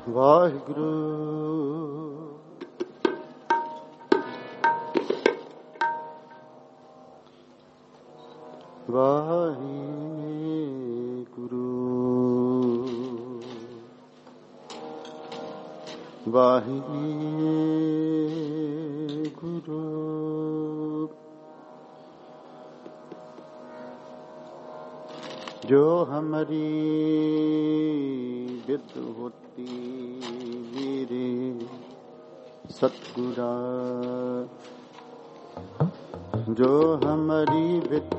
ਵਾਹਿਗੁਰੂ ਵਾਹਿਗੁਰੂ ਵਾਹਿਗੁਰੂ जो हमारी विद होती मेरे सतगुरा, जो हमारी विद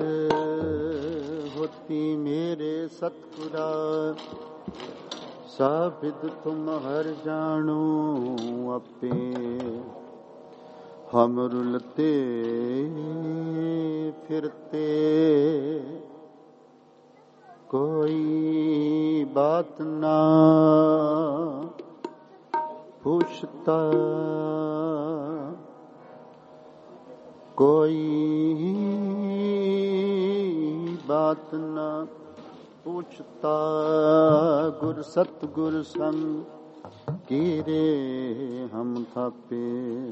होती मेरे सतगुरा, साबिद तुम हर जानो अपे, हम रुलते फिरते कोई बात ना पूछता, कोई बात ना पूछता, गुर सतगुर संग कीरे हम थापे,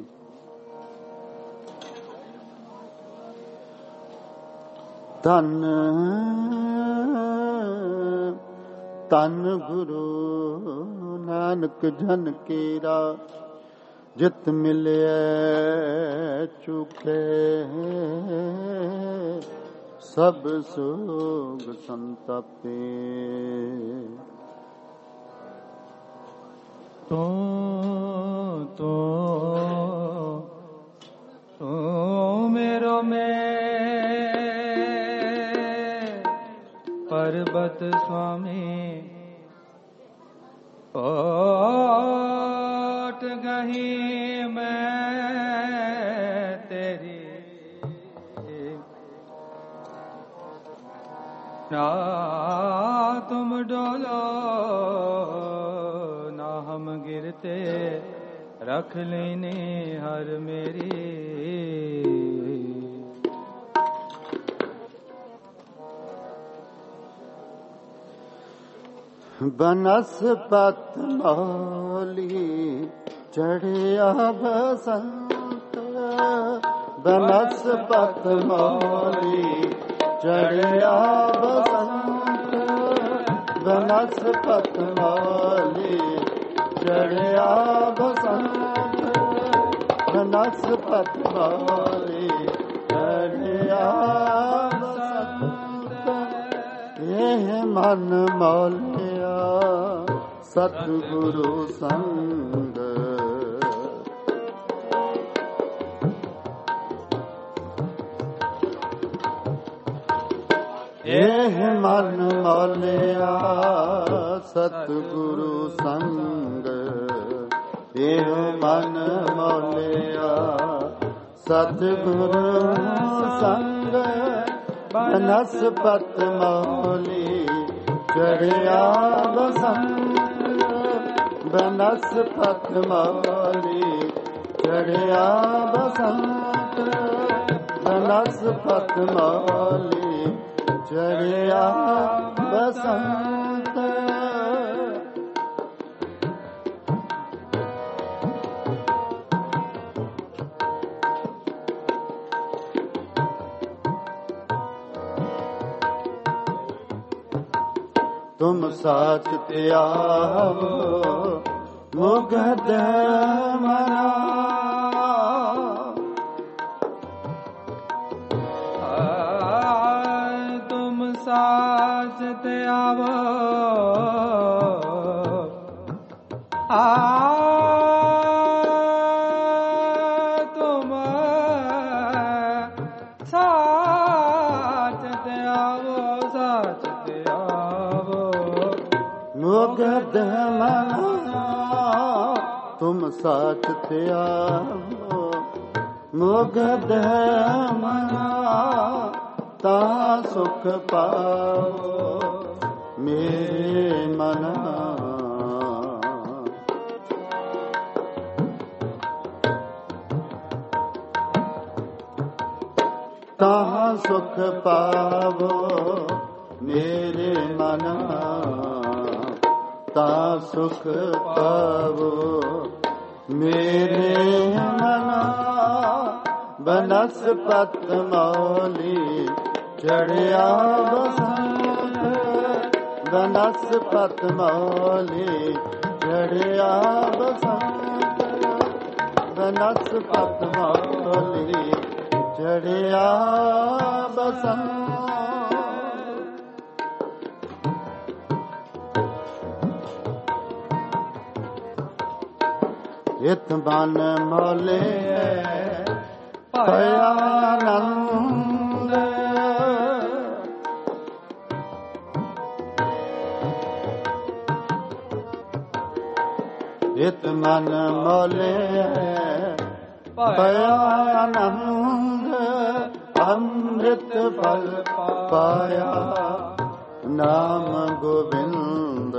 धन तन गुरु नानक जन केरा, जित मिले चुके सब सोग संतापे, तो मेरो में पर्वत स्वामी ओट गही मैं तेरी, ना तुम डोलो ना हम गिरते, रख लेने हर मेरी, बनस्पत मौली चढ़िया बसंत, बनस्पत मौली चढ़िया बसंत, बनस्पत मौली चढ़िया बसंत, बनस्पत मौली चढ़िया बसंत, यह मन मौलिया सतगुरु संग, एह मन मौलिया सतगुरु संग, एह मन मौलिया सतगुरु संग, बनस्पत मौली चढ़िया बसंत, बनस्पत मौली चढ़िया बसंत, बनस्पत मौली चढ़िया बसंत, तुम साच त्यागो मुगध मना, तुम साच त्यागो तुम साच त्यागो, साच त्यागो मुगध मना, तुम साच त्यागो मुगध मना, ता सुख पाओ मेरे मना, ता सुख पावो मेरे मना, ਤਾਂ ਸੁਖ ਪਾਵੋ। ਮੇਰੇ ਮਨਾ ਬਨਸਪਤ ਮੌਲੀ ਚੜਿਆ ਬਸੰਤ। ਬਨਸਪਤ ਮੌਲੀ ਚੜਿਆ ਬਸੰਤ। ਬਨਸਪਤ ਮੌਲੀ ਚੜਿਆ ਬਸੰਤ। ਇਤ ਬਨ ਮੌਲੇ ਭਇਆ ਆਨੰਦ। ਇਤ ਮਨ ਮੌਲੇ ਭਇਆ ਆਨੰਦ। ਅੰਮ੍ਰਿਤ ਫਲ ਪਾਇਆ ਨਾਮ ਗੋਬਿੰਦ।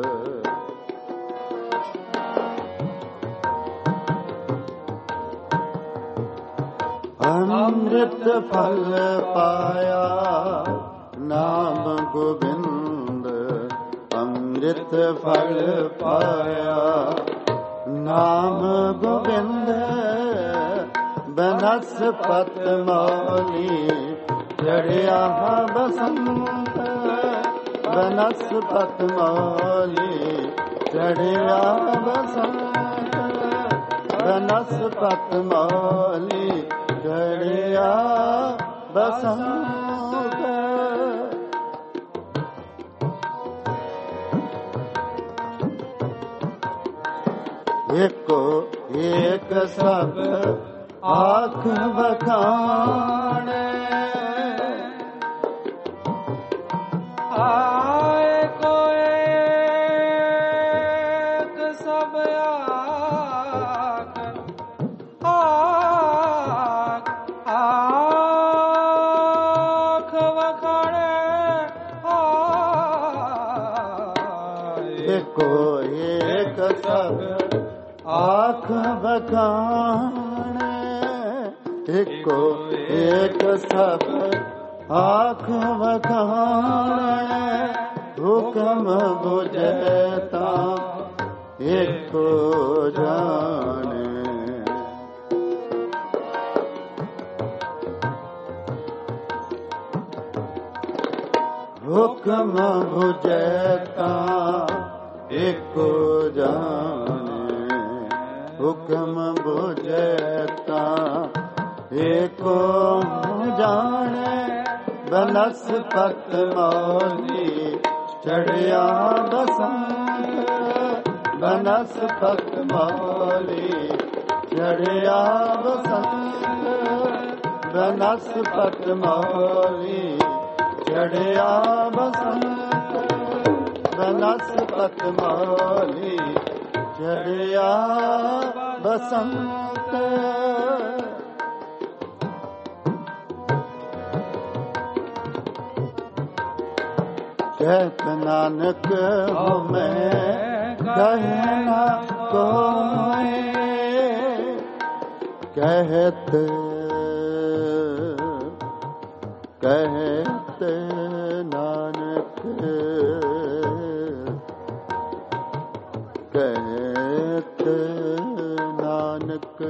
ਅੰਮ੍ਰਿਤ ਫਲ ਪਾਇਆ ਨਾਮ ਗੋਬਿੰਦ। ਅੰਮ੍ਰਿਤ ਫਲ ਪਾਇਆ ਨਾਮ ਗੋਬਿੰਦ। ਬਨਸਪਤ ਮੌਲੀ ਚੜਿਆ ਬਸੰਤ। ਬਨਸਪਤ ਮੌਲੀ ਚੜਿਆ ਬਸੰਤ। ਬਨਸਪਤ ਮੌਲੀ ਚੜਿਆ ਬਸੰਤ। ਏਕੋ ਏਕ ਸਭ ਆਖ ਬਖਾਣੇ। ਆਏ ਕੋਏ ਸਭ ਆਖ ਆਖ ਆਖ ਵਖਾਣੇ। ਏਕੋ ਏਕ ਸਭ ਆਖ ਬਖਾਣੇ। ਏਕੋ ਏਕ ਸਭ ਆਖ ਬਖਾਣੇ। ਹੁਕਮ ਬੁਝੈ ਤਾਂ ਏਕੋ ਜਾਣੇ। ਹੁਕਮ ਬੁਝੈ ਤਾਂ ਏਕੋ ਜਾਣੇ। ਹੁਕਮ ਬੁਝੈ ਤਾਂ ਏਕੋ ਜਾਣੇ। ਬਨਸਪਤ ਮੌਲੀ ਚੜਿਆ ਬਸੰਤ। ਬਨਸਪਤ ਮੌਲੀ ਚੜਿਆ ਬਸੰਤ। ਬਨਸਪਤ ਮੌਲੀ ਚੜਿਆ ਬਸੰਤ। ਬਨਸਪਤ ਮੌਲੀ ਚੜਿਆ ਬਸੰਤ। ਕਹਿਤ ਨਾਨਕ ਹੋਮੈ ਕਹੈ ਨਾ ਕੋਇ। ਕਹਿਤ ਕਹਿਤ ਨਾਨਕ ਕਹਿਤ ਨਾਨਕ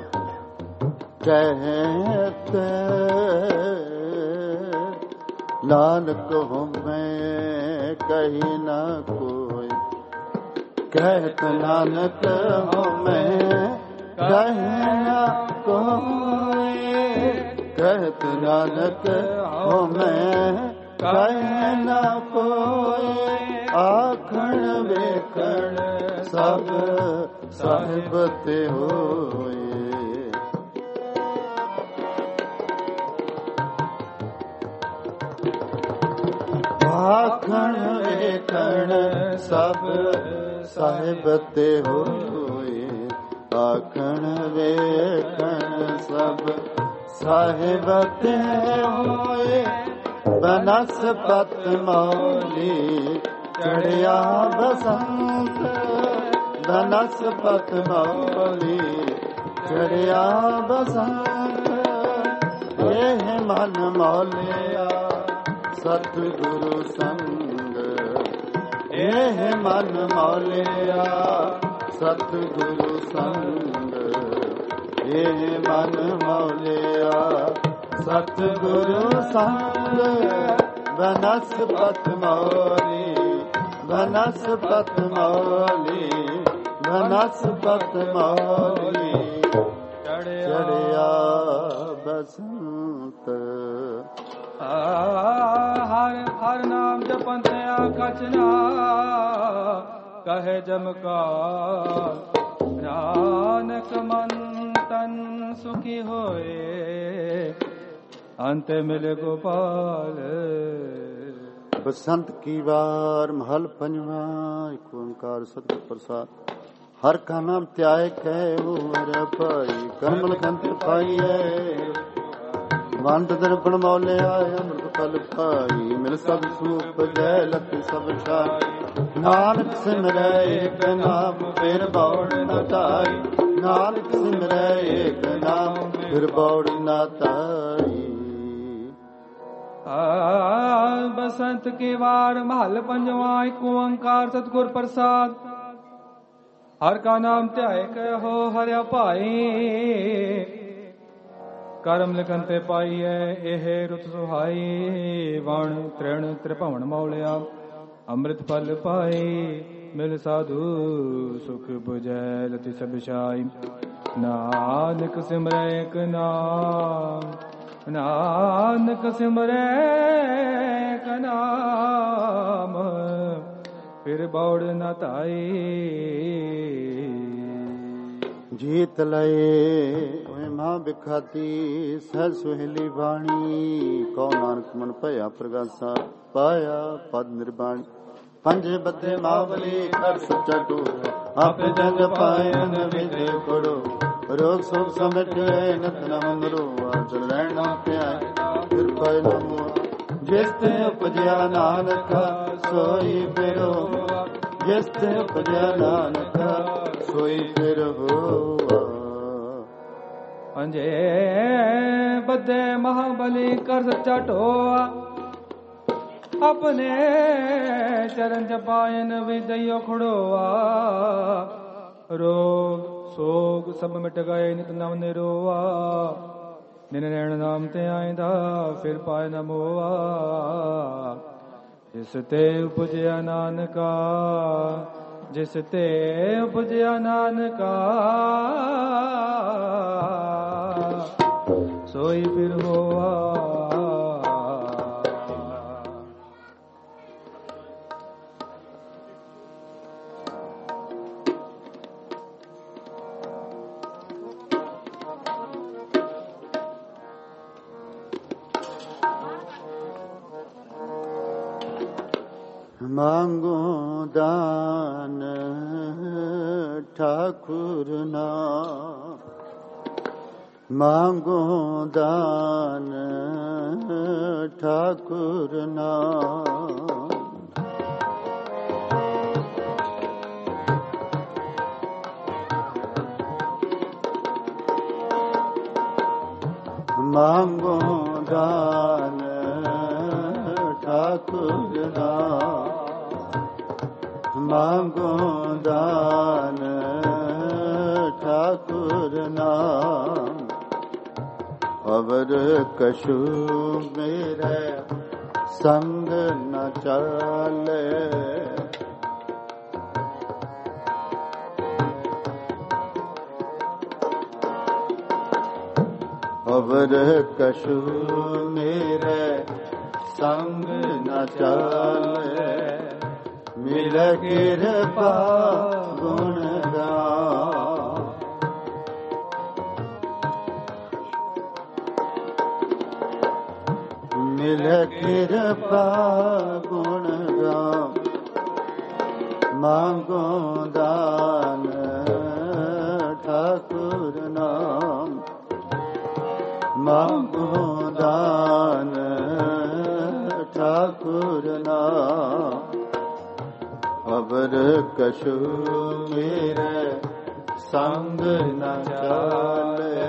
ਕਹਿਤ ਨਾਨਕ ਹੋਮੈ ਕਹੀ ਨਾ ਕੋਈ। ਕਹਿਤ ਨਾਨਕ ਹੋਮੈ ਕਹੀ ਨਾ ਕੋਈ। ਕਹਿਤ ਨਾਨਕ ਹੋਮੈ ਕਹੀ ਨਾ ਕੋਈ। ਆਖਣ ਵੇਖਣ ਸਭ ਸਾਹਿਬ ਤੇ ਹੋਏ। ਆਖਣ ਵੇਖਣ ਸਭ ਸਾਹਿਬ ਤੇ ਹੋਏ। ਆਖਣ ਵੇਖਣ ਸਭ ਸਾਹਿਬ ਤੇ ਹੋਏ। ਬਨਸਪਤ ਮੌਲੀ ਚੜਿਆ ਬਸੰਤ। ਬਨਸਪਤ ਮੌਲੀ ਚੜਿਆ ਬਸੰਤ। ਇਹ ਮਨ ਮੌਲਿਆ ਸਤਿਗੁਰੂ ਸੰਗ। ਇਹ ਮਨ ਮੌਲਿਆ ਸਤਿਗੁਰੂ ਸੰਗ, ਇਹ ਮਨ ਮੌਲਿਆ ਸਤਿਗੁਰੂ ਸੰਗ। ਬਨਸਪਤ ਮੌਲੀ, ਬਨਸਪਤ ਮੌਲੀ, ਬਨਸਪਤ ਮੌਲੀ, ਚੜਿਆ ਬਸੰਤ। ਹਰ ਹਰ ਨਾਮ ਜਪੰਤਿਆ ਕਚਨਾ, ਕਹੇ ਜਮਕਾਰ ਨਾਨਕ ਮਨ ਤਨ ਸੁਖੀ ਹੋਏ, ਅੰਤ ਮਿਲ ਗੋਪਾਲ। ਬਸੰਤ ਕੀ ਵਾਰ ਮਹਲ ਪੰਜਵਾਂ। ਇੱਕ ਓੰਕਾਰ ਸਤਿਗੁਰ ਪ੍ਰਸਾਦ। ਹਰ ਕਾ ਨਾਮ ਧਿਆਏ ਕਹਿ ਮੇਰਾ ਭਾਈ, ਕਰਮਲ ਕੰਤ ਪਾਈਐ ਵੰਦ ਦਰਪਣ ਮੌਲਿਆ ਅੰਮ੍ਰਿਤ ਫਲ ਪਾਈ। ਮਿਲ ਸਭ ਸੂਪ ਜੈ ਲਖ ਸਭ ਛਾਈ, ਨਾਨਕ ਸਿਮਰੈ ਏਕ ਨਾਮ ਫਿਰ ਬੌੜ ਨ ਧਾਈ। ਨਾਨਕ ਸਿਮਰੈ ਏਕ ਨਾਮ ਫਿਰ ਬੌੜ ਨ ਧਾਈ। ਬਸੰਤ ਕੇ ਵਾਰ ਮਹਲ ਪੰਜਵਾ। ਇੱਕ ਓੰਕਾਰ ਸਤਿਗੁਰ ਪ੍ਰਸਾਦ। ਹਰ ਕਾ ਨਾਮ ਧਿਆਏ ਕਹਿਓ ਹਰਿਆ ਭਾਈ, ਕਰਮ ਲਿਖਨ ਤੇ ਪਾਈਐ ਇਹ ਰੁਤ ਸੁਹਾਈ। ਵਣ ਤ੍ਰਿਣ ਤ੍ਰਿਭਵਨ ਮੌਲਿਆ ਅੰਮ੍ਰਿਤ ਫਲ ਪਾਈ। ਮਿਲ ਸਾਧੂ ਸੁਖ 부ਜੈ ਲਤੀ ਸਭ ਛਾਈ। ਨਾਨਕ ਸਿਮਰੈ ਏਕ ਨਾਮ, ਨਾਨਕ ਸਿਮਰੈ ਏਕ ਨਾਮ ਫਿਰ ਬੌੜ ਨ ਧਾਈ। ਜੀਤ ਲਏ ਓਏ ਮਾਂ ਬਿਖਾਤੀ, ਸਹਿ ਸੁਹੇਲੀ ਬਾਣੀ। ਕਉ ਨਾਨਕ ਮਨ ਭਇਆ ਪ੍ਰਗਾਸਾ, ਪਾਇਆ ਪਦ ਨਿਰਬਾਣੀ। ਪੰਜੇ ਬੱਧੇ ਮਾਵਲੀ ਕਰ ਸੱਚਾ ਟੂਰ, ਆਪੇ ਜਗ ਪਾਇਨ ਵਿਦੇ ਕੋੜੋ। ਰੋਗ ਸੋਗ ਸਮਟਿਐ ਨਤ ਨਮ ਰੋਆ, ਚਲ ਰਹਿਣਾ ਧਿਆਏ ਫਿਰ ਪੈ ਨ ਮੋਆ। ਜਿਸ ਤੇ ਉਪਜਿਆ ਨਾਨਕ ਸੋਈ ਫਿਰ ਹੋਆ, ਜਿਸ ਤੇ ਉਪਜਿਆ ਨਾਨਕ ਸੋਈ ਫਿਰ ਹੋਆ। ਪੰਜੇ ਬੱਧੇ ਮਹਾਬਲੀ ਕਰ ਸੱਚਾ ਢੋਆ, ਆਪਣੇ ਚਰਨ ਜਪਾਇਨ ਵਿਦਿਓ ਖੜੋਆ। ਰੋਗ ਸੋਗ ਸਭ ਮਿਟ ਗਏ ਨਿਤ ਨਵ ਨਿਰੋਆ। ਨਿਨ ਨੈਣ ਨਾਮ ਤੇ ਆਇਂਦਾ ਫਿਰ ਪਾਇ ਨ ਮੋਆ। ਜਿਸ ਤੇ ਉਪਜਿਆ ਨਾਨਕਾ, ਜਿਸ ਤੇ ਉਪਜਿਆ ਨਾਨਕਾ ਸੋਈ ਫਿਰ ਹੋਆ। ਮੰਗੋ ਦਾਨ ਠਾਕੁਰ ਨਾਮ, ਮੰਗੋ ਦਾਨ ਠਾਕੁਰ ਨਾਮ। ਮੰਗੋ ਦਾਨ ਠਾਕੁਰ ਨਾਮ, ਮੰਗੋ ਦਾਨ ਠਾਕੁਰ ਨਾਮ। ਅਵਰ ਕਛੂ ਮੇਰੇ ਸੰਗ ਨ ਚਾਲੇ, ਅਵਰ ਕਛੂ ਮੇਰੇ ਸੰਗ ਨ ਚਾਲੇ। ਮਿਲ ਕਿਰਪਾ ਗੁਣ ਗਾਮ, ਮਿਲ ਕਿਰਪਾ ਗੁਣ ਗਾਮ। ਮੰਗੋ ਦਾਨ ਠਾਕੁਰ ਨਾਮ, ਮੰਗੋ ਦਾਨ ਠਾਕੁਰ ਨਾਮ। ਅਵਰ ਕਛੂ ਮੇਰੇ ਸੰਗ ਨ ਚਾਲੇ।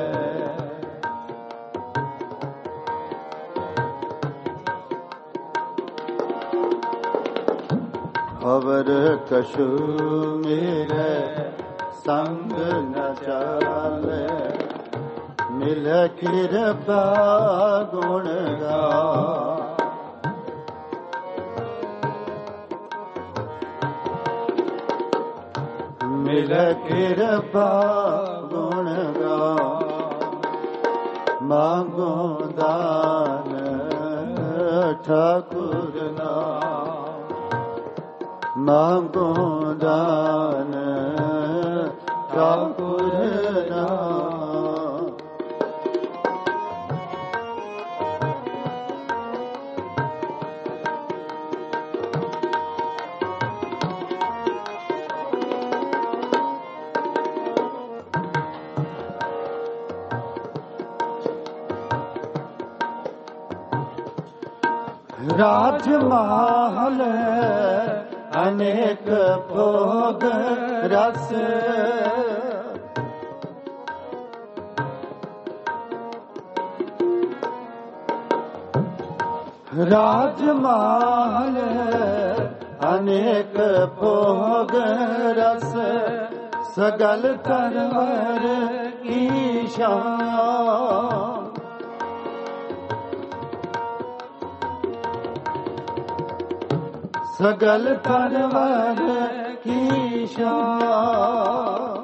हवर कछु मेरे संग न चाले, मिल कृपा गुण गा। मिल कृपा गुण गा, मांगो दान ठाकुर ना, मांगो दान ठाकुर ना। राजमहल अनेक भोग रस, राजमहल अनेक भोग रस, सगल तरवर की शान। सगल तरवर की शान।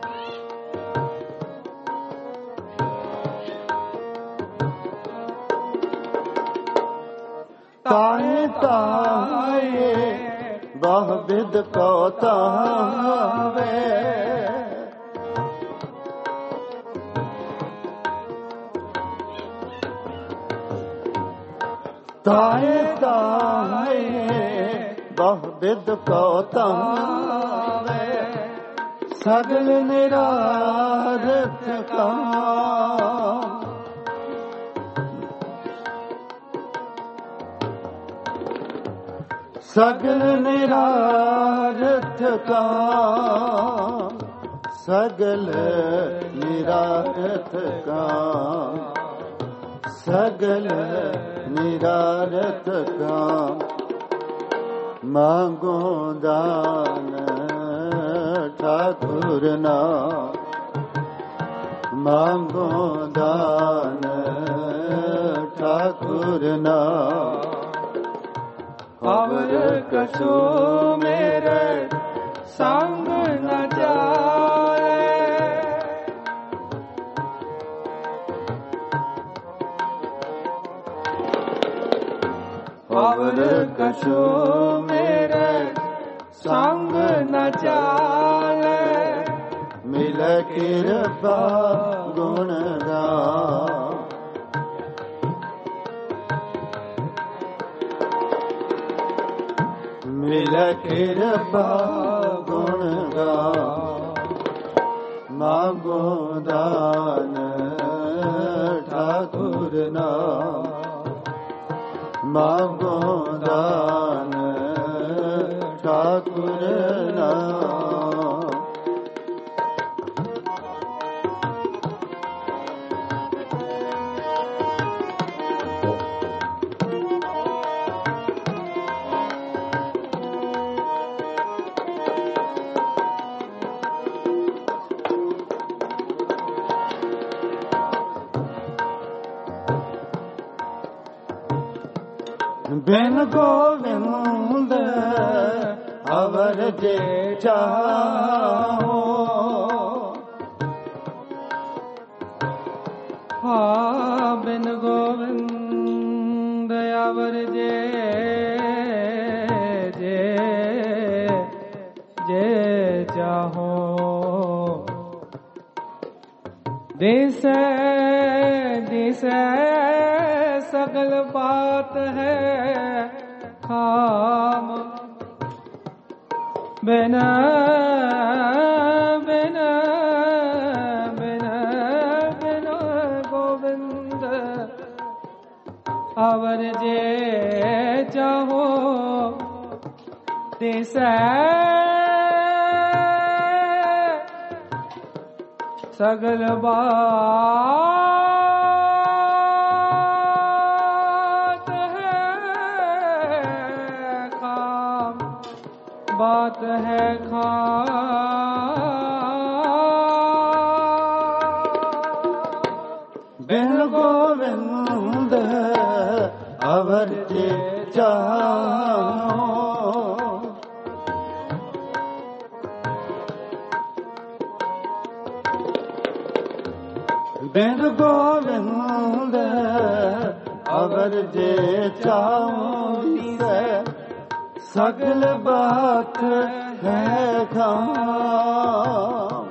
ताए ताए बहुविध को तावे, ताए ताए बहुविध को तावे, सगल निरारथ काम। सगल निरारथ काम, सगल निरारथ काम, सगल निरारथ काम। मांगो दान ठाकुर ना, मांगो दान ठाकुर ना। हवर कछु मेरे संग न जाए, हवर कछु मेरे संग न चाले, मिल कृपा गुण गा। मिल कृपा गुण गा, मांगो दान ठाकुर ना, मांगो दान ठाकुर ना। बिन गोविंद अवर जे चाहो, हाँ बिन गोविंद अवर जे जे जे चाहो। दिसे दिसे सगल बात है खाम, बिना बिना बिना बिना गोविंद अवर जे चाहो। दिसे सगल बात है काम, अवर जे चाहो बिन गोविंद अवर जे चाहो सगल बात है खाम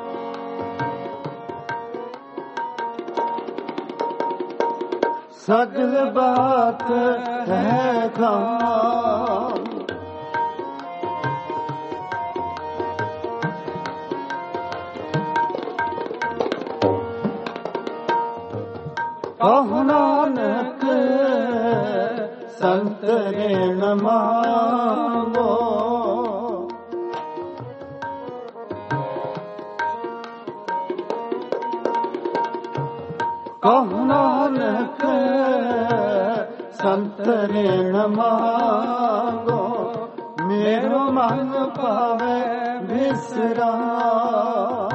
सगल बात है खाम कहो नानक संत ऋण मांगो कहो नानक संत ऋण मांगो मेरो मन पावे विश्राम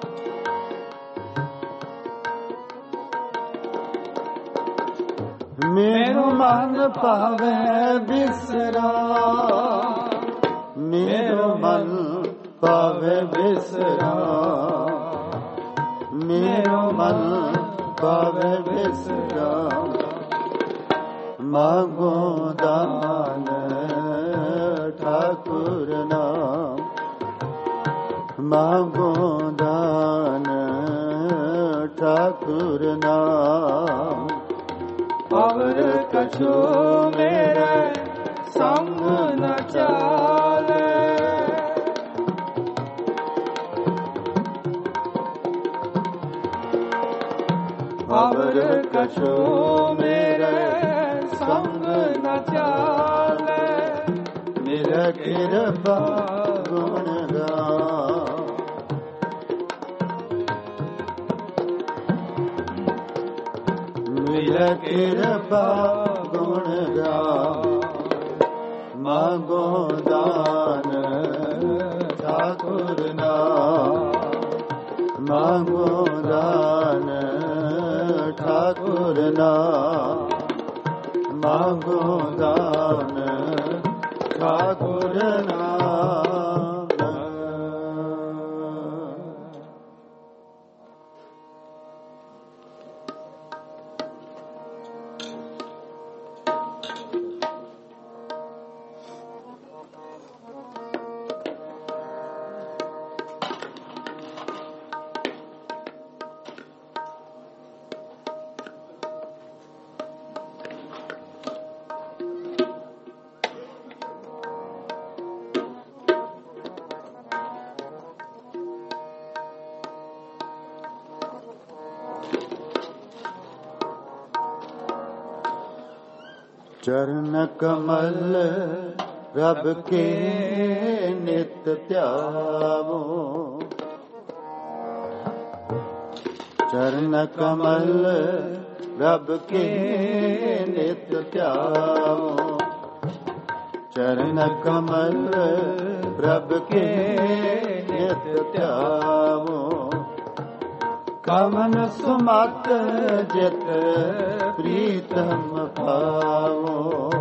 मेरो मन पावे विश्राम मेरो मन पावे विश्राम मेरो मन पावे विश्राम मांगो दान ठाकुर नाम मांगो दान ठाकुर नाम अवर कछु मेरे संग न चाले अवर कछु मेरे संग न चाले मेरा कृपा गुण गान मेरा कृपा गुण गान मांगो दान ठाकुर नाम मांगो दान ठाकुर नाम मांगो दान ठाकुर नाम चरण कमल रब के नित ध्यावो चरण कमल रब के नित ध्यावो चरण कमल रब के नित ध्यावो कमन सुमत जित प्रीतम पावो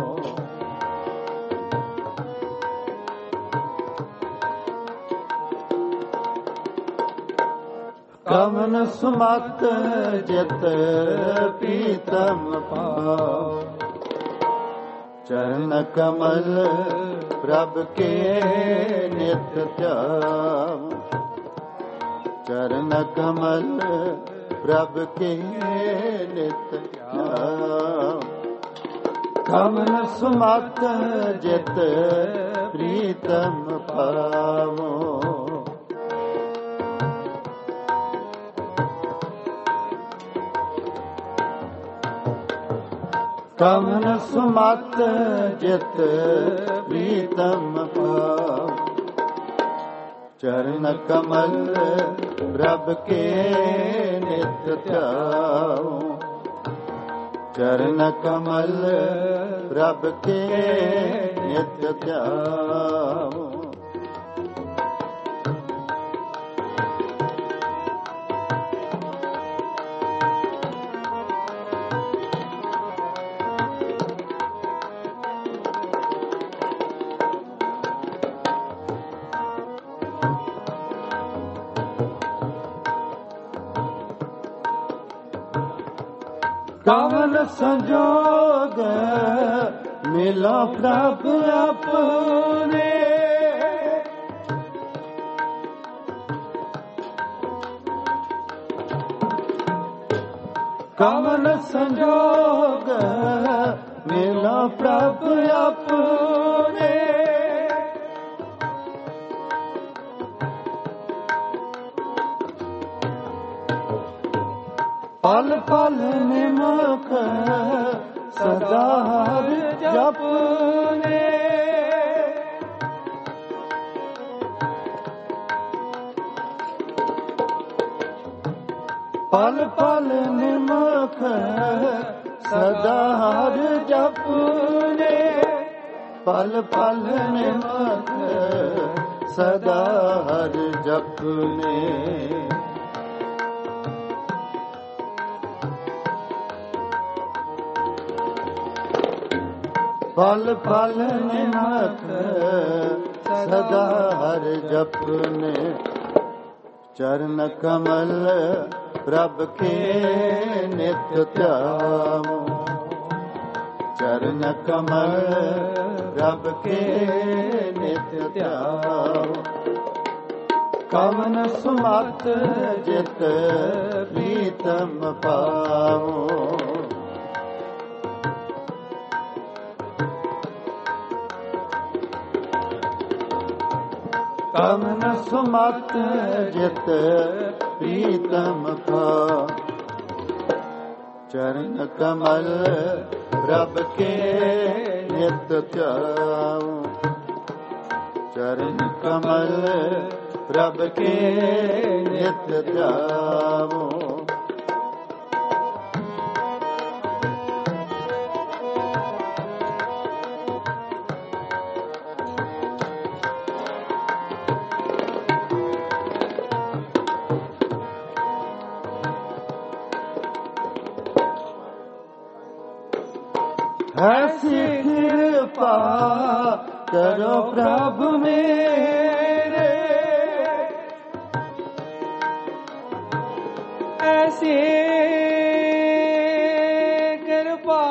कमन सुमत जित प्रीतम पावो चरण कमल प्रभ के नित ध्यावो चरण कमल प्रभ के नित ध्यावो कमन सुमत जित प्रीतम पावो कमन सुमत जित प्रीतम पावो चरण कमल प्रभ के नित ध्यावो चरण कमल प्रभ के नित ध्यावो कवन संजोग मिलो प्रभ अपने, कवन संजोग मिलो प्रभ अपने, पल पल निमुख सदा हर जपने, पल पल निमुख सदा हर जपने, पल पल निमुख सदा हर जपने, पल पल निमुख सदा हर जपने, चरण कमल प्रभ के नित्य ध्यावो, चरण कमल प्रभ के नित्य ध्यावो, कवन सुमत जित प्रीतम पावो, कवन सुमत जित प्रीतम पावो, चरण कमल प्रभ के नित्य ध्यावो, चरण कमल प्रभ के नित्य ध्यावो, ऐसी कृपा करो प्रभु मेरे, ऐसी कृपा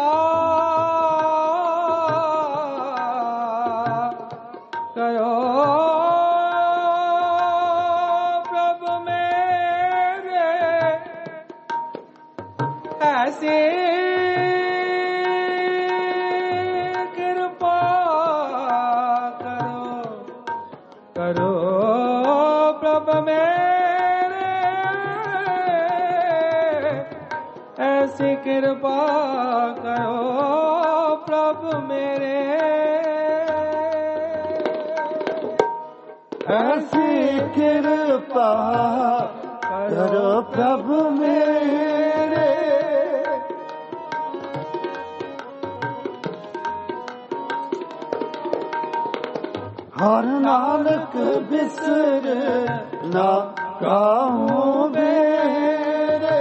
करो प्रभु मेरे, ऐसी करो प्रभु मेरे, ऐसी कृपा करो प्रभु मेरे, ऐसी कृपा करो प्रभु मेरे, हर नानक बिसर ना काहू मेरे,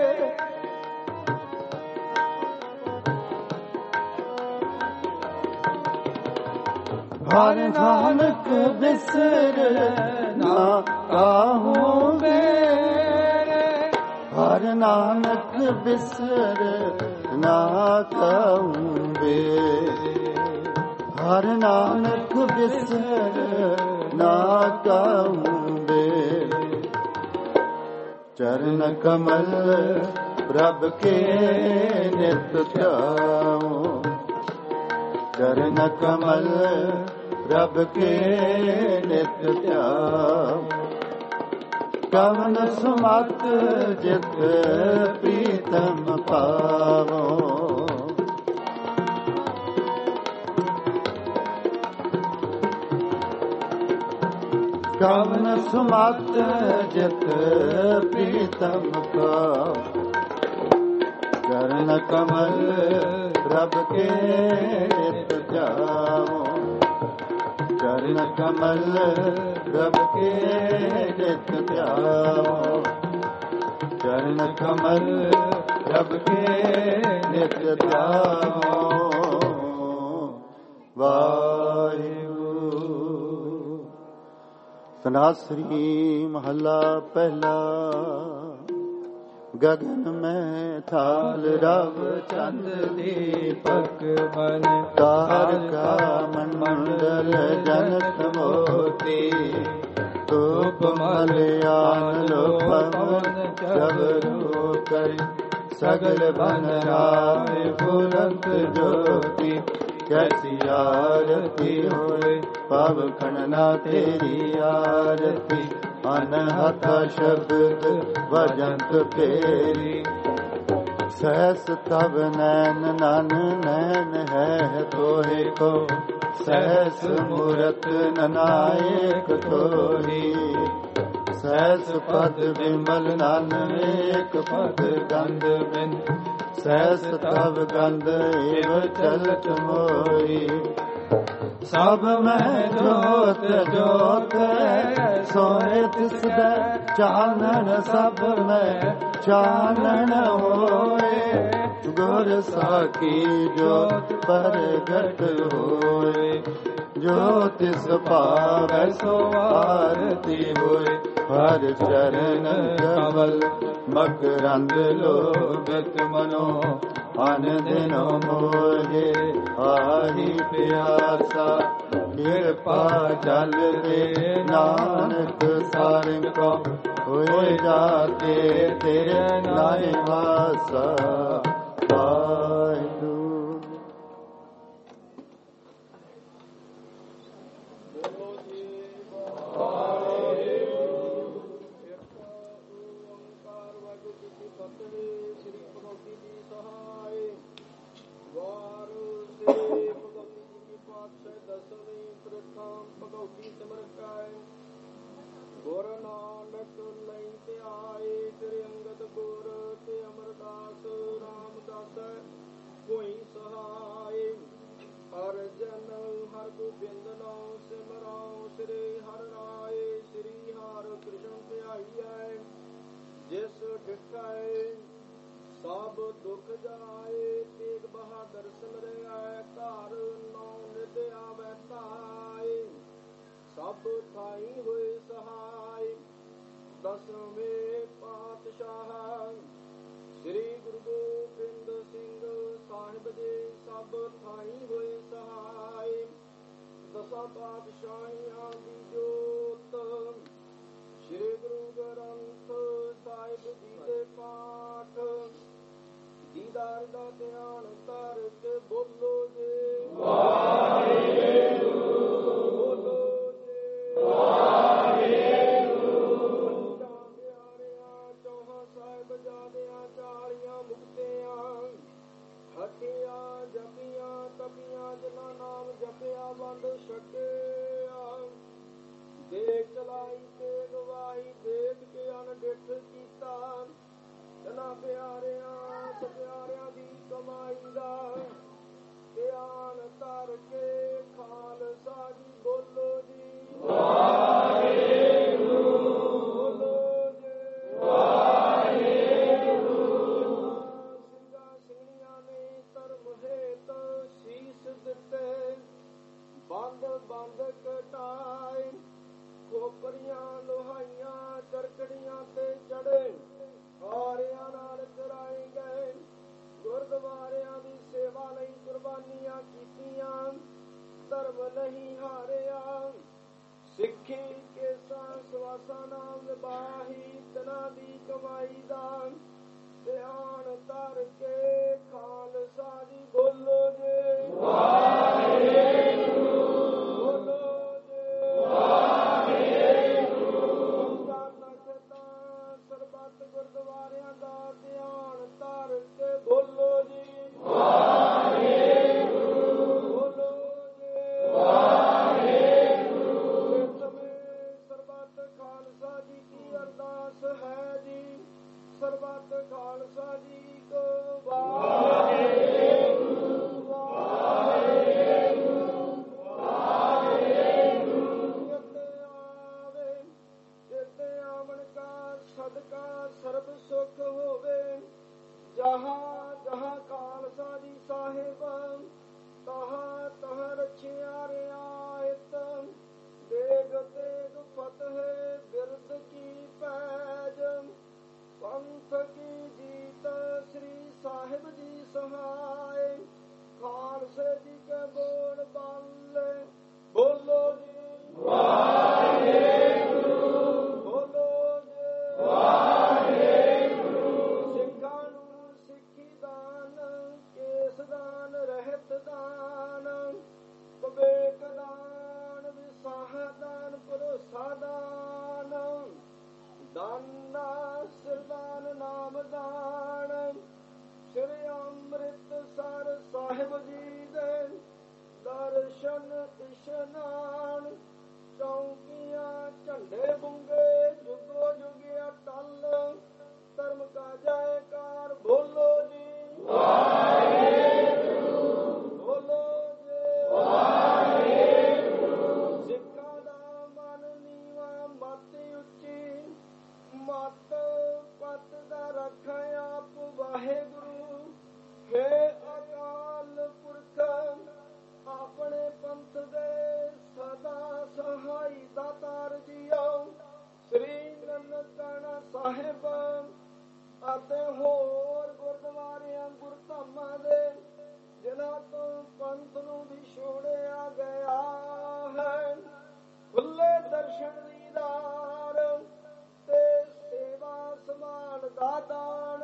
हर नानक बिसर ना काहू मेरे, हर नानक बिसर ना काहू मेरे, हर नानक बिसर ना काहूँबे, चरण कमल प्रभ के नित्य ध्यावो, चरण कमल प्रभ के नित्य ध्यावो, कवन सुमत जित प्रीतम पावो, कवन सुमत जित प्रीतम पावो, चरण कमल प्रभ के नित्य ध्यावो, चरण कमल प्रभ के नित्य ध्यावो, चरण कमल प्रभ के नित्य ध्यावो। वाहिगुरू। तनासरी महला पहला। ਗगन में थाल रव चंद दीपक बन तारका मंडल जनक मोती धूप मलयान लोपम जबरू कर सगल बन राय बुलंद ज्योति कैसी आरती होए पव खनना तेरी आरती अनहत शब्द वजंत फेरी सहस तब नैन नन नैन है तोहे को सहस मूरत ननायक तोही सहस पद विमल नन एक पद गंध बिन सहस तब गंध एव चलत मोही सब में जोत जोत सोए तिसदा चानन सब में चानन होए गुर साखी जोत प्रगट होए ज्योतिष पावै सो आरती होए हर चरण कमल मकरंद लोभित मनो अन दिनो मोहे आही प्यासा कृपा जल दे नानक सारंग को होए जाते तेरे नाय वासा वाहिगुरू। ਗੁਰ ਨਾਨਕ ਲਈ ਤੇ ਆਏ ਤੇਰੇ ਅੰਗਦ ਗੁਰ ਤੇ ਅਮਰਦਾਸ ਰਾਮਦਾਸ ਕੋਈ ਸਹਾਏ ਹਰ ਜਨ ਹਰ ਗੋਬਿੰਦ ਨਾਮ ਸਿਮਰਾਉ ਸ੍ਰੀ ਹਰਿ ਰਾਏ ਸ੍ਰੀ ਹਰਿ ਕ੍ਰਿਸ਼ਨ ਧਿਆਈਐ ਜਿਸ ਡਿਠਾਏ ਸਭ ਦੁਖ ਜਾਏ ਤੇਗ ਬਹਾਦਰ ਸਿਮਰਿਆ ਘਰ ਨੌ ਨਿਧ ਆਵੈ ਧਾਏ ਸਭ ਥਾਈ ਹੋਏ ਸਹਾਈ ਦਸਵੇਂ ਪਾਤਸ਼ਾਹ ਸ੍ਰੀ ਗੁਰੂ ਗੋਬਿੰਦ ਸਿੰਘ ਸਾਹਿਬ ਜੀ ਸਭ ਥਾਈ ਹੋਏ ਸਹਾਈ ਦਸਾਂ ਪਾਤਸ਼ਾਹੀਆਂ ਦੀ ਜੋਤ ਸ੍ਰੀ ਗੁਰੂ ਗ੍ਰੰਥ ਸਾਹਿਬ ਜੀ ਦੇ ਪਾਠ ਦੀਦਾਰ ਦਾ ਧਿਆਨ ਧਰ ਕੇ ਬੋਲੋ ਜੀ ਵਾਹਿਗੁਰੂ ਬੋਲੋ ਸਾਹਿਬਜ਼ਾਦਿਆਂ ਚਾਲੀਆਂ ਮੁਕਤਿਆਂ ਹੱਟੀਆਂ ਜਪੀਆਂ ਤਪੀਆਂ ਜਿਨ੍ਹਾਂ ਨਾਮ ਜਪਿਆ ਬੰਦ ਛਕਿਆ ਦੇਖ ਚਲਾਈ ਤੇ ਗਵਾਈ ਦੇਖ ਕੇ ਅਣਡਿੱਠ ਕੀਤਾ ਜਿਨ੍ਹਾਂ ਪਿਆਰਿਆਂ ਸਪਿਆਰਿਆਂ ਦੀ ਕਮਾਈ ਦਾ ਧਿਆਨ ਧਰ ਕੇ ਖਾਲਸਾ ਜੀ ਬੋਲੋ ਜੀ ਵਾਹਿਗੁਰੂ ਬੋਲੋ ਜੀ ਵਾਹਿਗੁਰੂ ਸਿੰਘਾਂ ਸਿੰਘਣੀਆਂ ਨੇ ਧਰਮ ਹੇਤ ਸੀਸ ਦਿੱਤੇ ਬੰਦ ਬੰਦ ਕਟਾਏ ਖੋਪਰੀਆਂ ਲੋਹਾਈਆਂ ਚਰਕੜੀਆਂ ਤੇ ਚੜੇ ਹਾਰਿਆਂ ਨਾਲ ਕਰਾਏ ਗਏ ਗੁਰਦੁਆਰਿਆਂ ਦੀ ਸੇਵਾ ਲਈ ਕੁਰਬਾਨੀਆਂ ਕੀਤੀਆਂ ਧਰਮ ਨਹੀਂ ਹਾਰਿਆ ਸਿੱਖੀ ਕੇਸਾਂ ਸਵਾਸਾਂ ਨਾਲ ਨਿਭਾਹੀ ਤਨਾਂ ਦੀ ਕਮਾਈ ਦਾ ਧਿਆਨ ਧਰ ਕੇ ਖਾਲਸਾ ਜੀ ਬੋਲੋ ਜੀ ਵਾਹਿਗੁਰੂ ਬੋਲੋ ਜੀ ਵਾਹਿਗੁਰੂ ਸਰਬੱਤ ਗੁਰਦੁਆਰਿਆਂ ਦਾ ਧਿਆਨ ਧਰ ਕੇ ਬੋਲੋ ਜੀ ਵਾਹਿਗੁਰੂ ਬੋਲੋ ਜੀ ਵਾਹਿਗੁਰੂ ਸਰਬੱਤ ਖਾਲਸਾ ਜੀ ਕੀ ਅਰਦਾਸ ਹੈ ਜੀ ਸਰਬੱਤ ਖਾਲਸਾ ਜੀ ਕੋ ਵਾਹਿਗੁਰੂ ਵਾਹਿਗੁਰੂ ਵਾਹਿਗੁਰੂ ਜਿੱਤੇ ਆਵੇ ਜਿੱਤੇ ਆਵਣ ਕਾ ਸਦਕਾ ਸਰਬ ਸੁਖ ਹੋਵੇ ਜਹਾਂ ਜਹਾਂ ਖਾਲਸਾ ਜੀ ਸਾਹਿਬ ਤਹਾਂ ਤਹਾਂ ਰਖਿਆ ਰਿਆਇਤ ਦੇਗ ਤੇਗ ਫਤਿਹ ਬਿਰਦ ਕੀ ਪੈਜ ਪੰਥ ਕੀ ਦਾਨਾ ਸਰਦਾਨ ਨਾਮਦਾਨ ਸ੍ਰੀ ਅੰਮ੍ਰਿਤਸਰ ਸਾਹਿਬ ਜੀ ਦੇ ਦਰਸ਼ਨ ਇਸ਼ਨਾਨ ਚੌਂਕੀਆਂ ਝੰਡੇ ਬੁੰਗੇ ਜੁਗੋ ਜੁਗੇ ਅਟਲ ਧਰਮ ਕਾ ਜੈਕਾਰ ਬੋਲੋ ਜੀ ਵਾਹਿਗੁਰੂ ਬੋਲੋ ਜੀ ਵਾਹਿਗੁਰੂ। ਸਿੱਖਾਂ ਦਾ ਮਨ ਨੀਵਾਂ ਮਤ ਉੱਚੀ ਮਤ ਪਤ ਦਾ ਰੱਖਿਆ ਆਪ ਵਾਹਿਗੁਰੂ। ਹੇ ਅਕਾਲ ਪੁਰਖ ਆਪਣੇ ਪੰਥ ਦੇ ਸਦਾ ਸਹਾਈ ਦਾਤਾਰ ਜੀਓ ਸ੍ਰੀ ਨਨਕਾਣਾ ਸਾਹਿਬ ਅਤੇ ਹੋਰ ਗੁਰਦੁਆਰਿਆਂ ਗੁਰਧਾਮਾਂ ਦੇ ਜਿਨ੍ਹਾਂ ਤੋਂ ਪੰਥ ਨੂੰ ਵਿਛੋੜਿਆ ਗਿਆ ਹੈ ਖੁੱਲੇ ਦਰਸ਼ਨ ਦੀਦਾਰ ਤੇ ਸੇਵਾ ਸੰਭਾਲ ਦਾ ਦਾਨ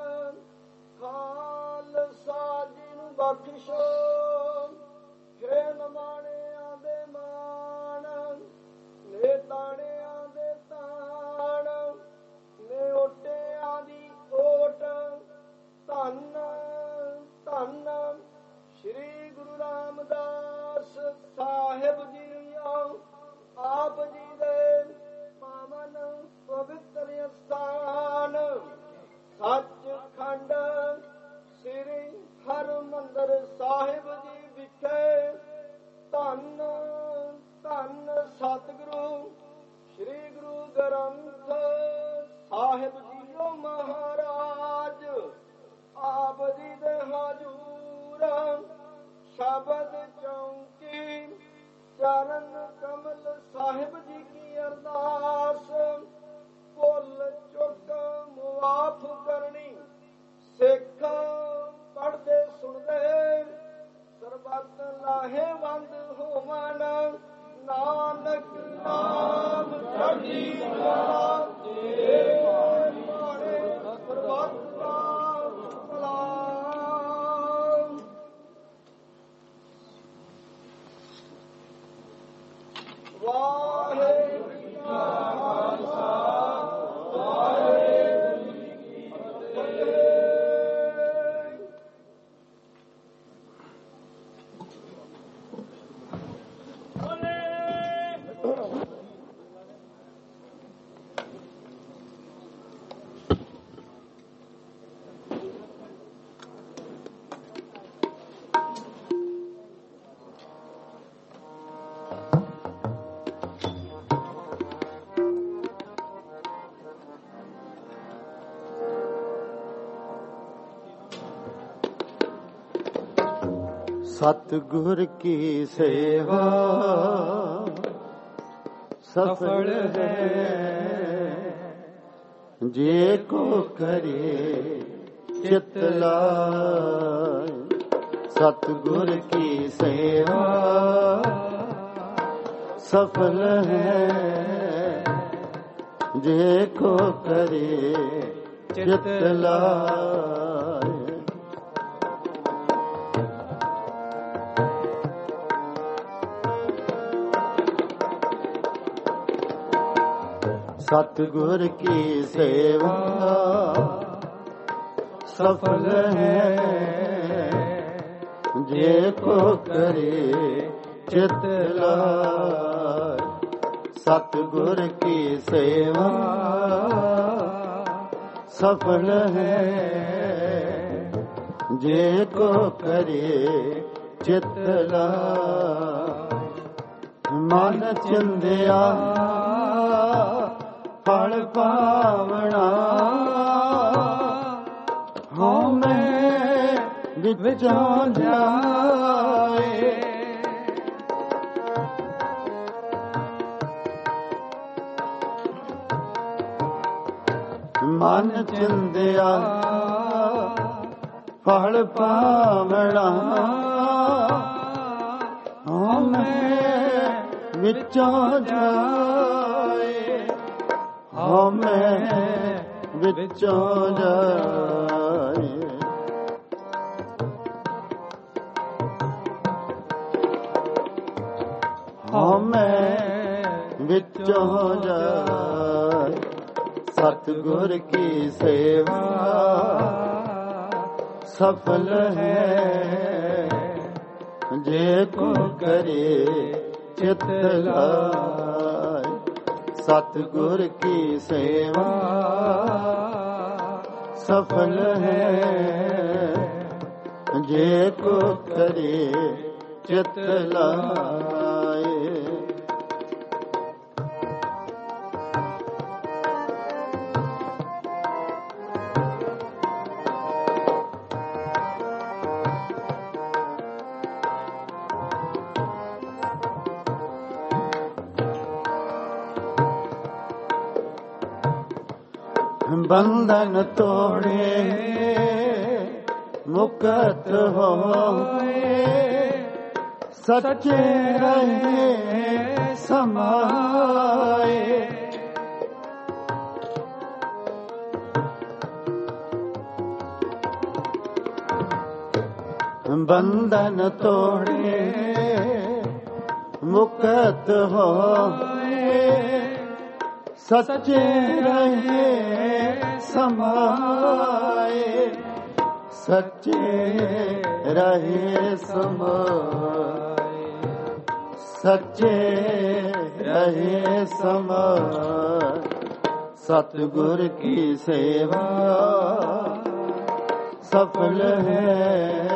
ਖਾਲਸਾ ਜੀ ਨੂੰ ਬਖਸ਼ੋ। ਹੇ ਨਮਾਣਿਆਂ ਦੇ ਮਾਣ ਨੇ ਤਾਣਿਆਂ ਦੇ ਤਾਣ ਨੇ ਓਟਿਆਂ ਦੀ ਓਟ ਧੰਨ ਧੰਨ ਸ਼੍ਰੀ ਗੁਰੂ ਰਾਮਦਾਸ ਸਾਹਿਬ ਜੀਓ ਆਪ ਜੀ ਦੇ ਪਾਵਨ ਪਵਿੱਤਰ ਅਸਥਾਨ ਸੱਚਖੰਡ ਸ੍ਰੀ ਹਰਿਮੰਦਰ ਸਾਹਿਬ ਜੀ ਵਿਖੇ ਧੰਨ ਧੰਨ ਸਤਿਗੁਰੂ ਸ੍ਰੀ ਗੁਰੂ ਗ੍ਰੰਥ ਸਾਹਿਬ ਜੀਓ ਮਹਾਰਾਜ ਆਪ ਜੀ ਦੇ ਹਜ਼ੂਰ ਸ਼ਬਦ ਚੌਂਕੀ ਚਰਨ ਕਮਲ ਸਾਹਿਬ ਜੀ ਕੀ ਅਰਦਾਸ ਭੁੱਲ ਚੁੱਕ ਮੁਆਫ ਕਰਨੀ ਸਿੱਖ ਪੜ੍ਹਦੇ ਸੁਣਦੇ ਸਰਬੱਤ ਲਾਹੇਵੰਦ ਹੋਵਨ ਨਾਨਕ ਨਾਮ ਚੜ੍ਹਦੀ ਕਲਾ ਦੇ ਮਾਰੇ ਸਰਬੱਤ ਦਾ ਭਲਾ। ਵਾਹਿਗੁਰੂ ਜੀ ਕਾ ਖਾਲਸਾ ਵਾਹਿਗੁਰੂ ਜੀ ਕੀ ਫਤਿਹ। ਸਤਿਗੁਰ ਕੀ ਸੇਵਾ ਸਫਲ ਹੈ ਜੇ ਕੋ ਕਰੇ ਚਿਤ ਲਾਇ। ਸਤਿਗੁਰ ਕੀ ਸੇਵਾ ਸਫਲ ਹੈ ਜੇ ਕੋ ਕਰੇ ਚਿਤ ਲਾਇ। सतगुर की सेवा सफल है जे को करे चित लाय। सतगुर की सेवा सफल है जे को करे चित लाय। मन चिंदिया फल पावना हों मैं विचों जाए। मन चिंदिया फल पावना हों मैं विचों जाए। हाँ मैं विचों जाए। हाँ मैं विचों जाए। ਸਤਿਗੁਰ ਕੀ ਸੇਵਾ ਸਫਲ ਹੈ, ਜੇ ਕੋ ਕਰੇ ਚਿਤ ਲਾਇ। ਸਤਿਗੁਰ ਕੀ ਸੇਵਾ ਸਫਲ ਹੈ, ਜੇ ਕੋ ਕਰੇ ਚਿਤ ਲਾਇ। ਬੰਧਨ ਤੋੜੇ ਮੁਕਤ ਹੋਏ, ਸੱਚੇ ਰਹੇ ਸਮਾਏ। ਬੰਧਨ ਤੋੜੇ ਮੁਕਤ ਹੋਏ, ਸੱਚੇ ਰਹੇ ਸਮਾਏ। ਸੱਚੇ ਰਹੇ ਸਮਾਏ, ਸੱਚੇ ਰਹੇ ਸਮਾਏ। ਸਤਿਗੁਰ ਕੀ ਸੇਵਾ ਸਫਲ ਹੈ,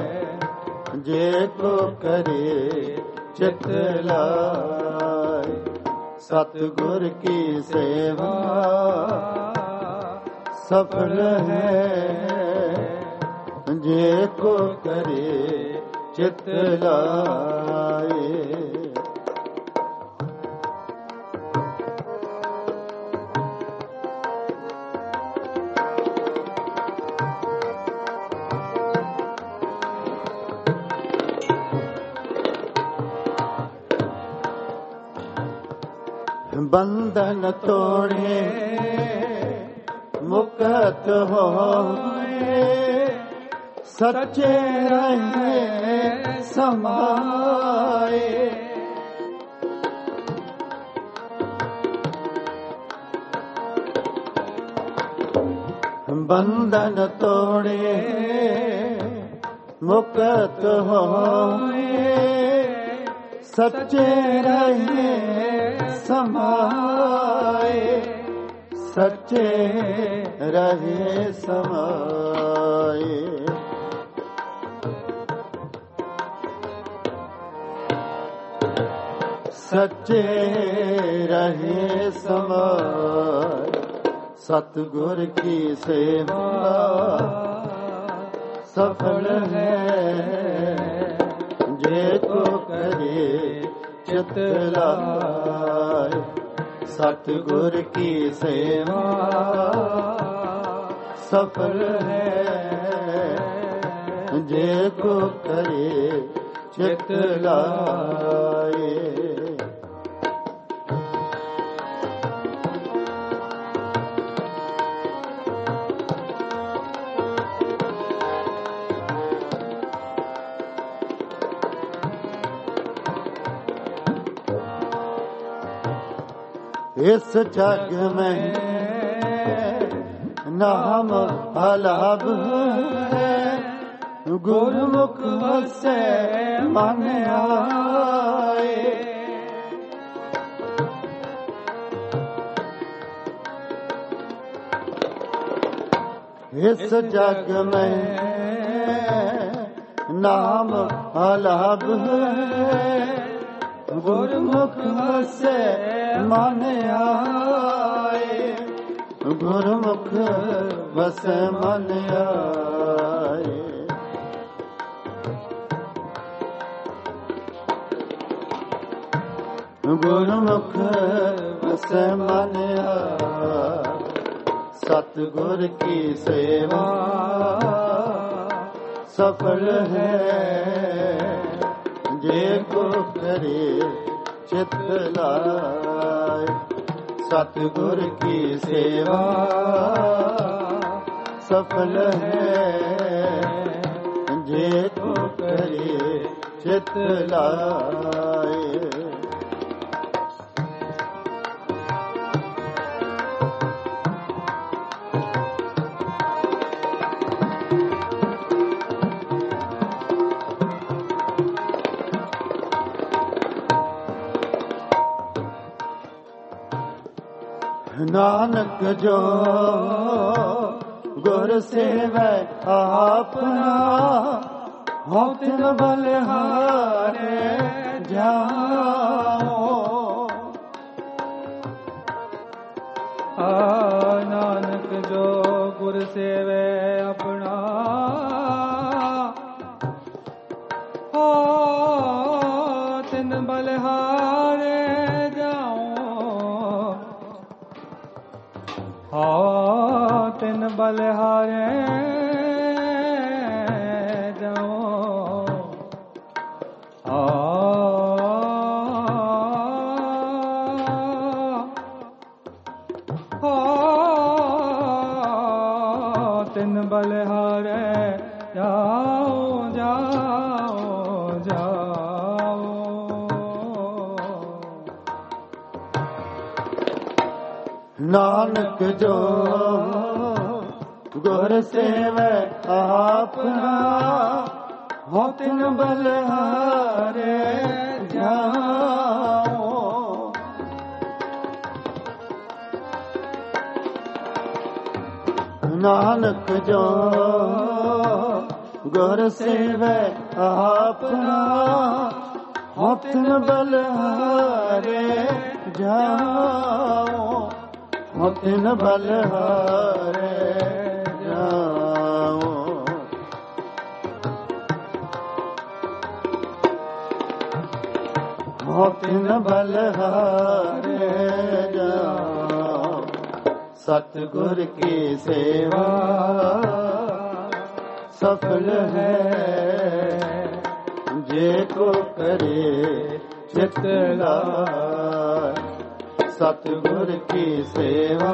ਜੇ ਕੋ ਕਰੇ ਚਿਤ ਲਾਇ। ਸਤਿਗੁਰ ਕੀ ਸੇਵਾ ਸਫਲ ਹੈ, ਜੇ ਕੋ ਕਰੇ ਚਿਤ ਲਾਇ। ਬੰਧਨ ਤੋੜੇ ਮੁਕਤ ਹੋਏ, ਸੱਚੇ ਰਹੇ ਸਮਾਏ। ਬੰਧਨ ਤੋੜੇ ਮੁਕਤ ਹੋਏ, ਸੱਚੇ ਰਹੇ ਸਮਾਏ। ਸੱਚੇ ਰਹੇ ਸਮਾਏ। ਸੱਚੇ ਰਹੇ ਸਮਾਏ। ਸਤਿਗੁਰ ਕੀ ਸੇਵਾ ਸਫਲ ਹੈ, ਜੇ ਕੋ ਕਰੇ ਚਿਤ ਲਾਇ। ਸਤਿਗੁਰ ਕੀ ਸੇਵਾ ਸਫਲ ਹੈ, ਜੇ ਕੋ ਕਰੇ ਚਿਤ ਲਾਇ। इस जग में नाम अलाभ है, गुरमुख से मन आए। इस जग में नाम अलाभ है, गुरमुख से मन आए। गुरमुख बस मन आए। गुरमुख बस मन आए। सतगुर की सेवा सफल है, जे को करे चित लाए। सतगुर की सेवा सफल है, जे को करे चित लाए। ਨਾਨਕ ਜੋ ਗੁਰ ਸੇਵੈ ਆਪਣਾ, ਹਉ ਤਿਨ ਬਲਿਹਾਰੇ ਜਾਓ। ਨਾਨਕ ਜੋ ਗੁਰ ਸੇਵੈ ਆਪਣਾ, ਤਿਨ ਬਲਿਹਾਰੇ ਜਾਓ। ਤਿਨ ਬਲਿਹਾਰੇ ਤਿਨ ਬਲਿਹਾਰੇ ਜਾਓ, ਜਾਓ, ਜਾਓ। ਨਾਨਕ ਜੋ ਗੁਰ ਸੇਵੈ ਆਪਣਾ, ਹਉ ਤਿਨ ਬਲਿਹਾਰੇ ਜਾਓ। ਨਾਨਕ ਜੋ ਗੁਰ ਸੇਵੈ ਆਪਣਾ, ਹਉ ਤਿਨ ਬਲਿਹਾਰੇ ਜਾਓ। ਹਉ ਤਿਨ ਬਲਿਹਾਰੇ ਜਾਓ। ਹਉ ਤਿਨ ਬਲਿਹਾਰੇ ਜਾਓ। ਸਤਿਗੁਰ ਕੀ ਸੇਵਾ ਸਫਲ ਹੈ, ਜੇ ਕੋ ਕਰੇ ਚਿਤ ਲਾਇ। ਸਤਿਗੁਰ ਕੀ ਸੇਵਾ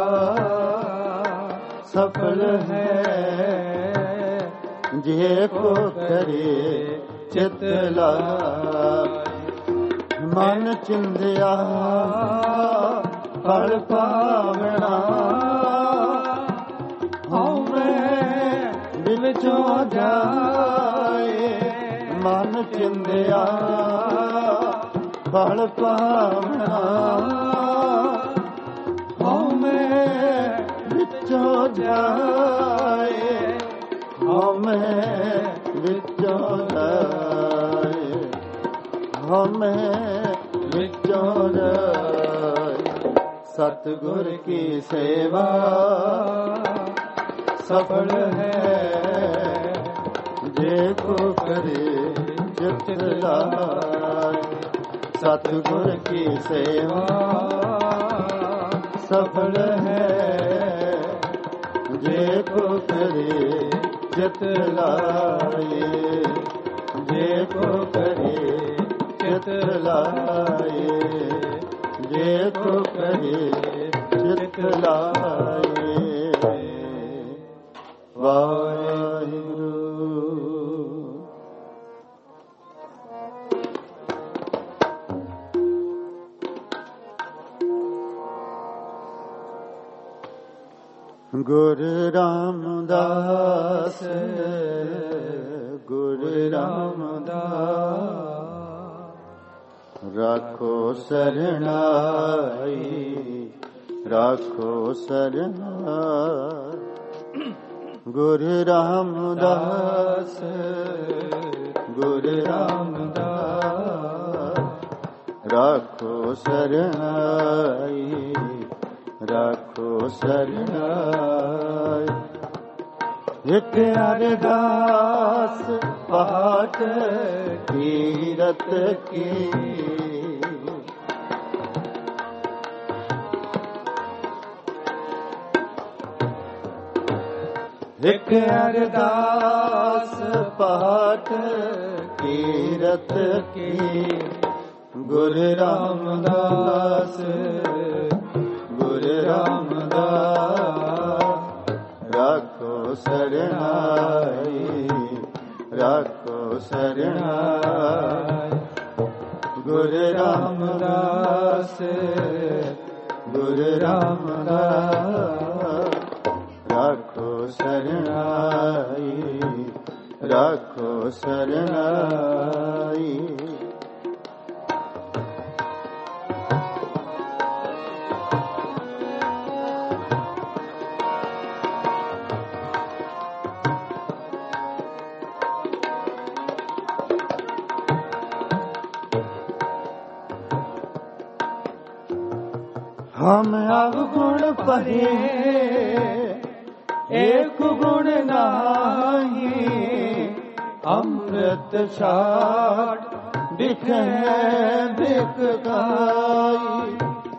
ਸਫਲ ਹੈ, ਜੇ ਕੋ ਕਰੇ ਚਿਤ ਲਾਇ। ਮਨ ਚਿੰਦਿਆ ਫਲ ਪਾਵਣਾ, ਹਉਮੈ ਵਿਚੋਂ ਜਾਏ। ਮਨ ਚਿੰਦਿਆ ਫਲ ਪਾਵਣਾ, ਹਉਮੈ ਵਿਚੋਂ ਜਾਏ। ਹਉਮੈ ਵਿਚੋਂ ਜਾਏ, ਹਉਮੈ ਵਿਚੋਂ ਜਾਏ। ਸਤਿਗੁਰ ਕੀ ਸੇਵਾ ਸਫਲ ਹੈ, ਜੇ ਕੋ ਕਰੇ ਚਿਤ ਲਾਇ। ਸਤਿਗੁਰ ਕੀ ਸੇਵਾ ਸਫਲ ਹੈ, ਜੇ ਕੋ ਕਰੇ ਚਿਤ ਲਾਇ। ਜੇ ਕੋ ਕਰੇ ਚਿਤ ਲਾਇ, ਜੇ ਕੋ ਕਰੇ ਚਿਤ ਲਾਇ। ਵਾਹਿਗੁਰੂ। ਗੁਰ ਰਾਮਦਾਸ, ਗੁਰ ਰਾਮਦਾਸ, ਰਾਖੋ ਸਰਣਾਈ, ਰਾਖੋ ਸਰਣਾਈ। ਗੁਰ ਰਾਮਦਾਸ, ਗੁਰ ਰਾਮਦਾਸ, ਰਾਖੋ ਸਰਣਾਈ, ਰਾਖੋ ਸਰਣਾਈ। ਇਕ ਅਰਦਾਸ ਪਾਠ ਕੀਰਤ ਕੀ, ਇਕ ਅਰਦਾਸ ਪਾਠ ਕੀਰਤ ਕੀ। ਗੁਰ ਰਾਮਦਾਸ, ਗੁਰ ਰਾਮਦਾਸ, ਰਾਖੋ ਸਰਣਾਈ, ਰਾਖੋ ਸਰਣਾਈ। ਗੁਰ ਰਾਮਦਾਸ, ਗੁਰ ਰਾਮਦਾਸ, ਰਾਖੋ ਸਰਣਾਈ, ਰਾਖੋ ਸਰਣਾਈ। ਹਮ ਅਵਗੁਣ ਭਰੇ ਏਕ ਗੁਣ ਨਾਹੀ, ਅੰਮ੍ਰਿਤ ਛਾੜ ਬਿਖੈ ਬਿਖ ਗਾਈ।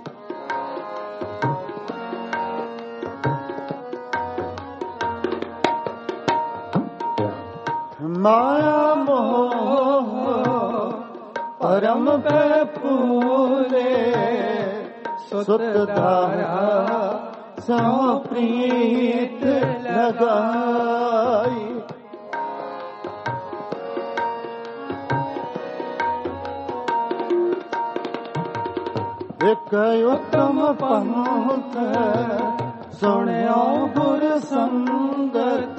ਮਾਇਆ ਮੋਹ ਪਰਮ ਪੈ ਪੂਰੇ, ਸੁਤ ਧਾਰਾ ਸੋ ਪ੍ਰੀਤ ਲਗਾਈ। ਇੱਕ ਉਤਮ ਪੰਥ ਸੁਣਿਓ ਗੁਰ ਸੰਗਤ,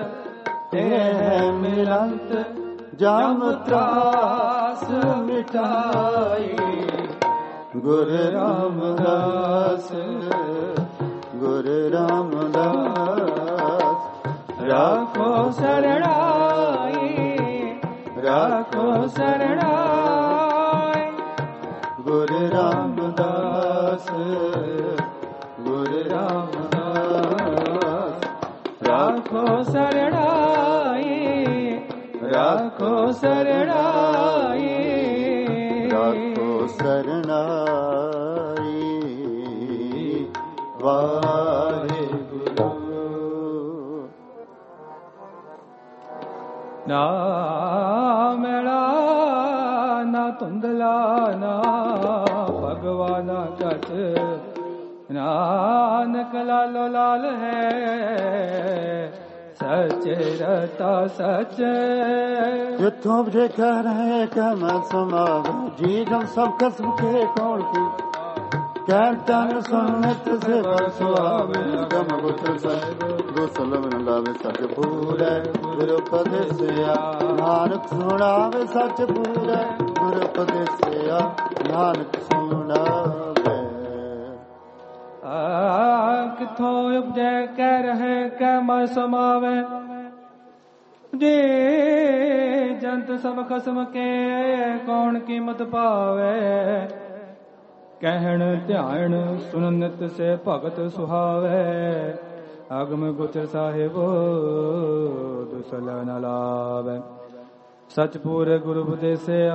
ਇਹ ਮਿਲੰਤ ਜਮ ਤਰਾਸ ਮਿਟਾਈ। ਗੁਰ ਰਾਮਦਾਸ ਗੁਰ ਰਾਮਦਾਸ ਰਾਖੋ ਸਰਣਾਈ, ਰਾਖੋ ਸਰਣਾਈ। ਗੁਰ ਰਾਮਦਾਸ ਗੁਰ ਰਾਮਦਾਸ ਰਾਖੋ ਸਰਣਾਈ, ਰਾਖੋ ਸਰਣਾਈ। ਰਾਖੋ ਸਰਣਾਈ ਵਾਹਿਗੁਰੂ। ਨਾ ਮੇਲਾ ਨਾ ਧੁੰਦਲਾ ਨਾ ਭਗਵਾਨਾ ਕਛ, ਨਾਨਕ ਲਾਲੋ ਲਾਲ ਹੈ ਸਚ ਰਤਾ ਸਚ। ਜਿੱਥੋਂ ਜੇ ਕਹਿ ਰਹੇ ਕਹਿ ਮੈਂ ਸਮਾਵੇ, ਜੀ ਜਨ ਸਭ ਕਸਮ ਕੇ ਕੌਣ ਕੀ। ਕਹਿ ਤਨ ਸੁਨਤ ਸੇਵਾ ਸੁਆਵੇ, ਗਮ ਗੁਤਰ ਸਾਹਿਬ ਗੋ ਸਲਮ ਨ ਲਾਵੇ। ਸਚ ਪੂਰੈ ਗੁਰ ਉਪਦੇਸਿਆ ਨਾਨਕ ਸੁਣਾਵੇ, ਸਚ ਪੂਰੈ ਗੁਰ ਉਪਦੇਸਿਆ ਨਾਨਕ ਸੁਣਾਵੇ। ਕਿਥੋਂ ਉਪਜੈ ਕਹਿ ਰਹੇ ਕਹਿ ਮੈਂ ਸਮਾਵੇ, ਜੇ ਜੰਤ ਸਭ ਖਸਮ ਕੇ ਕੌਣ ਕੀਮਤ ਪਾਵੇ। ਕਹਿਣ ਧਿਆਨ ਸੁਨ ਨਿਤ ਸੇ ਭਗਤ ਸੁਹਾਵੇ, ਆਗਮ ਗੁਚਰ ਸਾਹਿਬ ਦੁਸਲ ਨ ਲਾਵੇ। ਸਚ ਪੂਰੇ ਗੁਰੂ ਉਪਦੇਸਿਆ,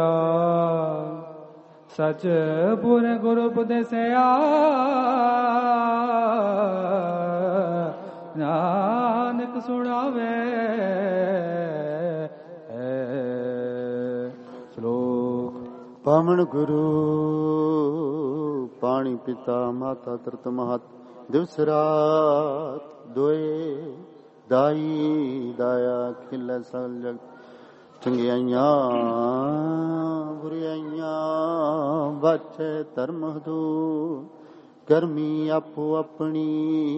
ਸਚ ਪੂਰੇ ਗੁਰੂ ਉਪਦੇਸਿਆ ਨਾਨਕ ਸੁਣਾਵੇ। ਸ਼ਲੋਕ। ਪਾਵਨ ਗੁਰੂ ਪਾਣੀ ਪਿਤਾ ਮਾਤਾ ਤਰਤ ਮਹਤ, ਦਿਵਸ ਰਾਤ ਦੋਏ ਦਾਈ ਦਾਇਆ ਖਿਲੇ ਸਗਲ ਜਗ। ਚੰਗਿਆਈਆਂ ਬੁਰਾਈਆਂ ਬਚੇ ਧਰਮ ਹਦੂਰ, ਕਰਮੀ ਆਪੋ ਆਪਣੀ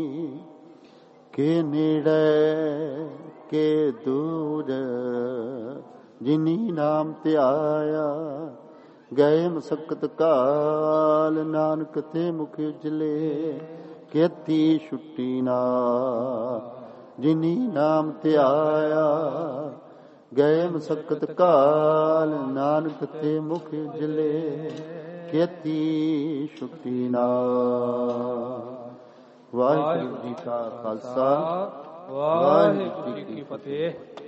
ਕੇ ਨੇੜੇ ਕੇ ਦੂਰ। ਜਿਨੀ ਨਾਮ ਧਿਆਇਆ ਗਏ ਮਸਕਤ ਕਾਲ, ਨਾਨਕ ਤੇ ਮੁਖ ਉਜਲੇ ਕੀਤੀ ਛੁੱਟੀ ਨਾ। ਜਿਨੀ ਨਾਮ ਧਿਆਇਆ ਗਏ ਮਸਕਤ ਕਾਲ, ਨਾਨਕ ਤੇ ਮੁਖ ਉਜਲੇ ਕੀਤੀ ਛੁੱਟੀ ਨਾ। ਵਾਹਿਗੁਰੂ ਜੀ ਕਾ ਖਾਲਸਾ, ਵਾਹਿਗੁਰੂ ਜੀ ਕੀ ਫਤਿਹ।